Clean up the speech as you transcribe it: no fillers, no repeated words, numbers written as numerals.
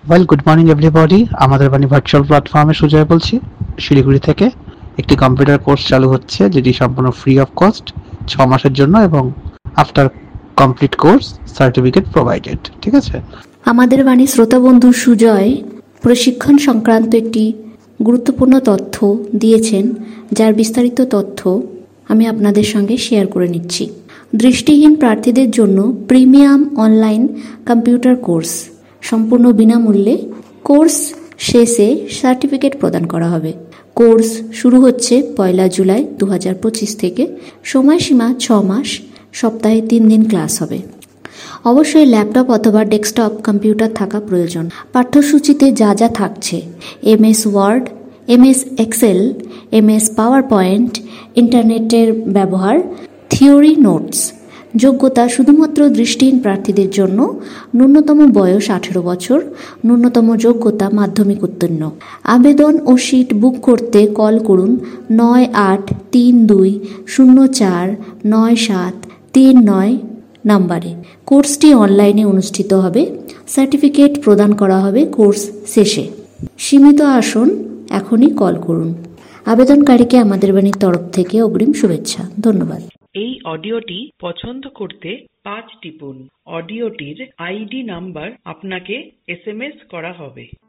Good morning everybody. আমাদের বাণী virtual প্ল্যাটফর্মে সুজয় বলছি, শিলিগুড়ি থেকে। একটি কম্পিউটার কোর্স চালু হচ্ছে, যেটি সম্পূর্ণ ফ্রি অফ কস্ট 6 মাসের জন্য, এবং after complete course certificate provided. ঠিক আছে। আমাদের বাণী শ্রোতা বন্ধু সুজয় প্রশিক্ষণ সংক্রান্ত একটি গুরুত্বপূর্ণ তথ্য দিয়েছেন, যার বিস্তারিত তথ্য আমি আপনাদের সঙ্গে শেয়ার করে নিচ্ছি। দৃষ্টিহীন প্রার্থীদের জন্য প্রিমিয়াম অনলাইন কম্পিউটার কোর্স সম্পূর্ণ বিনামূল্যে। কোর্স শেষে সার্টিফিকেট প্রদান করা হবে। কোর্স শুরু হচ্ছে 1 জুলাই 2025 থেকে। সময়সীমা 6 মাস, সপ্তাহে 3 দিন ক্লাস হবে। অবশ্যই ল্যাপটপ অথবা ডেস্কটপ কম্পিউটার থাকা প্রয়োজন। পাঠ্যসূচিতে যা যা থাকছে: MS Word, MS Excel, MS PowerPoint, ইন্টারনেটের ব্যবহার, থিওরি নোটস। যোগ্যতা শুধুমাত্র দৃষ্টিহীন প্রার্থীদের জন্য। ন্যূনতম বয়স 18 বছর, ন্যূনতম যোগ্যতা মাধ্যমিক উত্তীর্ণ। আবেদন ও সিট বুক করতে কল করুন 9832049739 নাম্বারে। কোর্সটি অনলাইনে অনুষ্ঠিত হবে। সার্টিফিকেট প্রদান করা হবে কোর্স শেষে। সীমিত আসন, এখনই কল করুন। আবেদনকারীকে আমাদের বাণীর তরফ থেকে অগ্রিম শুভেচ্ছা। ধন্যবাদ। এই অডিওটি পছন্দ করতে 5 টিপুন। অডিওটির ID নাম্বার আপনাকে SMS করা হবে।